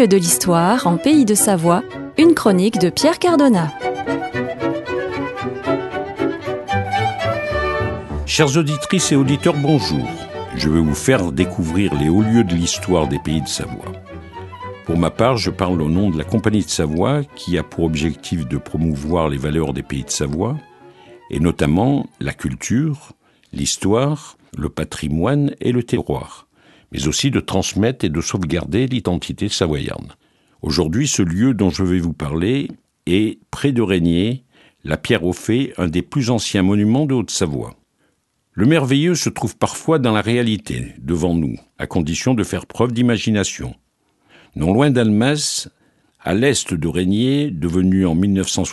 milieu de l'histoire, en Pays de Savoie, une chronique de Pierre Cardona. Chères auditrices et auditeurs, bonjour. Je vais vous faire découvrir les hauts lieux de l'histoire des Pays de Savoie. Pour ma part, je parle au nom de la Compagnie de Savoie qui a pour objectif de promouvoir les valeurs des Pays de Savoie et notamment la culture, l'histoire, le patrimoine et le terroir, mais aussi de transmettre et de sauvegarder l'identité savoyarde. Aujourd'hui, ce lieu dont je vais vous parler est près de Régnier, la Pierre aux Fées, un des plus anciens monuments de Haute-Savoie. Le merveilleux se trouve parfois dans la réalité, devant nous, à condition de faire preuve d'imagination. Non loin d'Almas, à l'est de Régnier, devenu en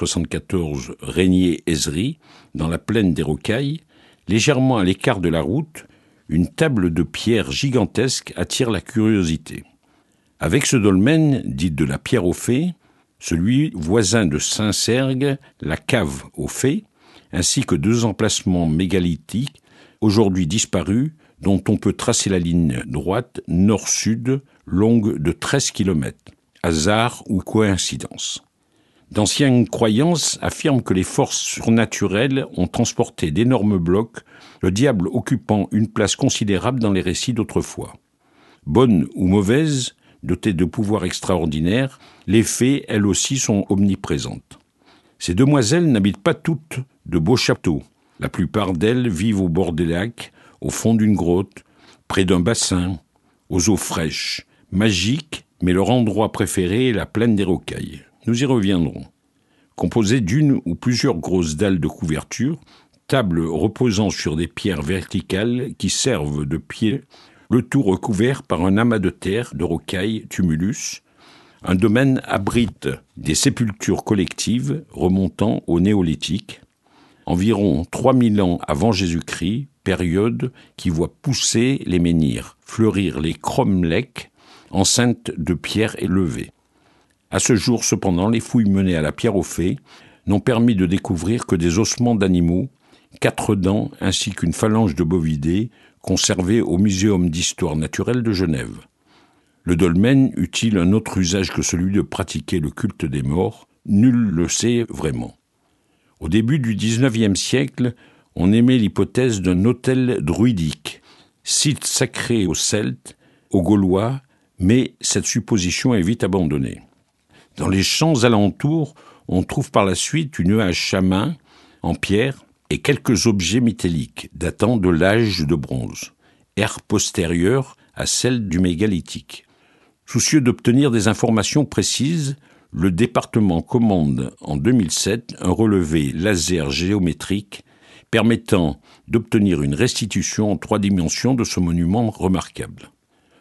1974 Régnier-Aizerie, dans la plaine des Rocailles, légèrement à l'écart de la route, une table de pierre gigantesque attire la curiosité. Avec ce dolmen, dit de la Pierre aux Fées, celui voisin de Saint-Sergue, la Cave aux Fées, ainsi que deux emplacements mégalithiques, aujourd'hui disparus, dont on peut tracer la ligne droite nord-sud, longue de 13 km. Hasard ou coïncidence. D'anciennes croyances affirment que les forces surnaturelles ont transporté d'énormes blocs, le diable occupant une place considérable dans les récits d'autrefois. Bonnes ou mauvaises, dotées de pouvoirs extraordinaires, les fées, elles aussi, sont omniprésentes. Ces demoiselles n'habitent pas toutes de beaux châteaux. La plupart d'elles vivent au bord des lacs, au fond d'une grotte, près d'un bassin, aux eaux fraîches, magiques, mais leur endroit préféré est la plaine des Rocailles. Nous y reviendrons. Composée d'une ou plusieurs grosses dalles de couverture, tables reposant sur des pierres verticales qui servent de pied, le tout recouvert par un amas de terre, de rocailles, tumulus. Un domaine abrite des sépultures collectives remontant au néolithique, environ 3000 ans avant Jésus-Christ, période qui voit pousser les menhirs, fleurir les cromlechs, enceintes de pierre élevées. À ce jour, cependant, les fouilles menées à la Pierre aux Fées n'ont permis de découvrir que des ossements d'animaux, 4 dents ainsi qu'une phalange de bovidés conservés au Muséum d'histoire naturelle de Genève. Le dolmen eut-il un autre usage que celui de pratiquer le culte des morts? Nul le sait vraiment. Au début du XIXe siècle, on émet l'hypothèse d'un autel druidique, site sacré aux Celtes, aux Gaulois, mais cette supposition est vite abandonnée. Dans les champs alentours, on trouve par la suite une hache à main en pierre et quelques objets métalliques datant de l'âge de bronze, ère postérieure à celle du mégalithique. Soucieux d'obtenir des informations précises, le département commande en 2007 un relevé laser géométrique permettant d'obtenir une restitution en 3 dimensions de ce monument remarquable.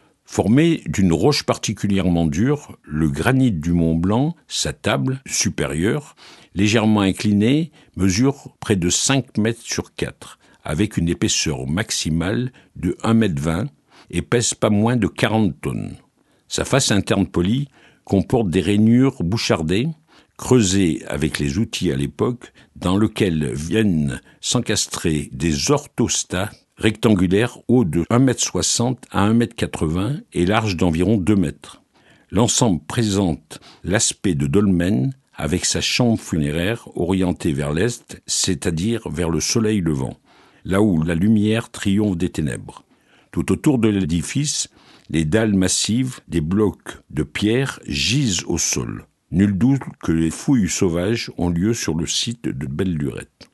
Formé d'une roche particulièrement dure, le granit du Mont Blanc, sa table supérieure, légèrement inclinée, mesure près de 5 mètres sur 4, avec une épaisseur maximale de 1,20 m et pèse pas moins de 40 tonnes. Sa face interne polie comporte des rainures bouchardées, creusées avec les outils à l'époque, dans lesquelles viennent s'encastrer des orthostats rectangulaire haut de 1,60 m à 1,80 m et large d'environ 2 mètres. L'ensemble présente l'aspect de dolmen avec sa chambre funéraire orientée vers l'est, c'est-à-dire vers le soleil levant, là où la lumière triomphe des ténèbres. Tout autour de l'édifice, les dalles massives des blocs de pierre gisent au sol. Nul doute que les fouilles sauvages ont lieu sur le site de Belle-Lurette.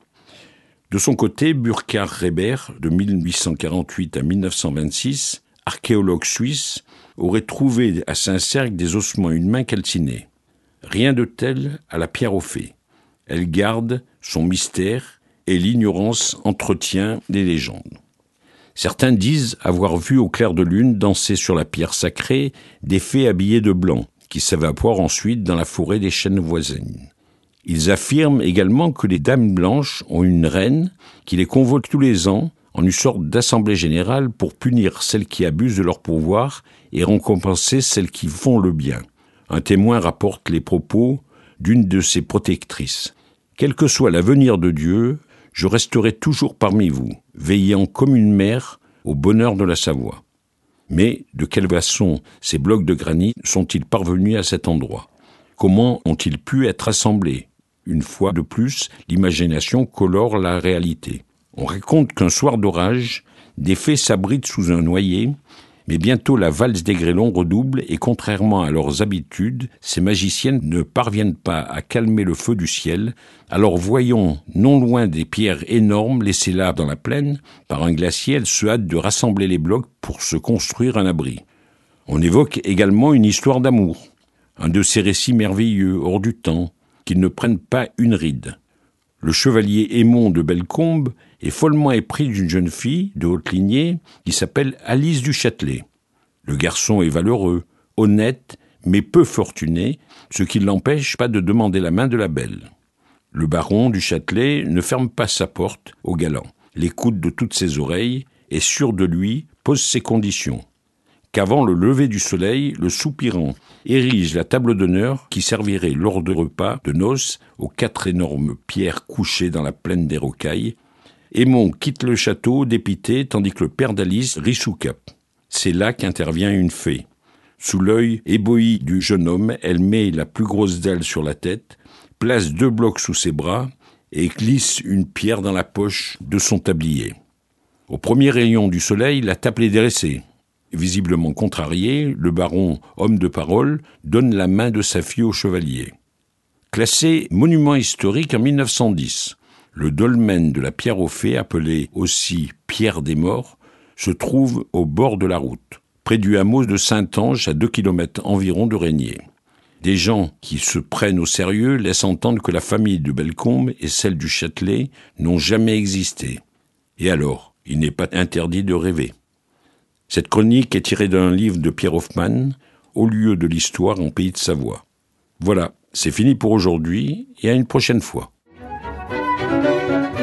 De son côté, Burkhard Reber, de 1848 à 1926, archéologue suisse, aurait trouvé à Saint-Sergue des ossements humains calcinés. Rien de tel à la Pierre aux Fées. Elle garde son mystère et l'ignorance entretient les légendes. Certains disent avoir vu au clair de lune danser sur la pierre sacrée des fées habillées de blanc, qui s'évaporent ensuite dans la forêt des chênes voisines. Ils affirment également que les dames blanches ont une reine qui les convoque tous les ans en une sorte d'assemblée générale pour punir celles qui abusent de leur pouvoir et récompenser celles qui font le bien. Un témoin rapporte les propos d'une de ses protectrices. « Quel que soit l'avenir de Dieu, je resterai toujours parmi vous, veillant comme une mère au bonheur de la Savoie. » Mais de quelle façon ces blocs de granit sont-ils parvenus à cet endroit? Comment ont-ils pu être assemblés? Une fois de plus, l'imagination colore la réalité. On raconte qu'un soir d'orage, des fées s'abritent sous un noyer, mais bientôt la valse des grêlons redouble et contrairement à leurs habitudes, ces magiciennes ne parviennent pas à calmer le feu du ciel. Alors voyons, non loin des pierres énormes laissées là dans la plaine, par un glacier, elles se hâtent de rassembler les blocs pour se construire un abri. On évoque également une histoire d'amour, un de ces récits merveilleux, hors du temps, qui ne prennent pas une ride. Le chevalier Aymon de Bellecombe est follement épris d'une jeune fille de haute lignée qui s'appelle Alice du Châtelet. Le garçon est valeureux, honnête, mais peu fortuné, ce qui ne l'empêche pas de demander la main de la belle. Le baron du Châtelet ne ferme pas sa porte au galant, l'écoute de toutes ses oreilles et, sûr de lui, pose ses conditions. Qu'avant le lever du soleil, le soupirant érige la table d'honneur qui servirait lors de repas de noces aux 4 énormes pierres couchées dans la plaine des Rocailles. Aymon quitte le château dépité tandis que le père d'Alice rit sous cap. C'est là qu'intervient une fée. Sous l'œil ébloui du jeune homme, elle met la plus grosse dalle sur la tête, place 2 blocs sous ses bras et glisse une pierre dans la poche de son tablier. Au premier rayon du soleil, la table est dressée. Visiblement contrarié, le baron, homme de parole, donne la main de sa fille au chevalier. Classé monument historique en 1910, le dolmen de la Pierre aux Fées, appelé aussi Pierre des Morts, se trouve au bord de la route, près du hameau de Saint-Ange, à 2 km environ de Régnier. Des gens qui se prennent au sérieux laissent entendre que la famille de Bellecombe et celle du Châtelet n'ont jamais existé. Et alors, il n'est pas interdit de rêver. Cette chronique est tirée d'un livre de Pierre Hoffmann, Au lieu de l'histoire en pays de Savoie. Voilà, c'est fini pour aujourd'hui et à une prochaine fois.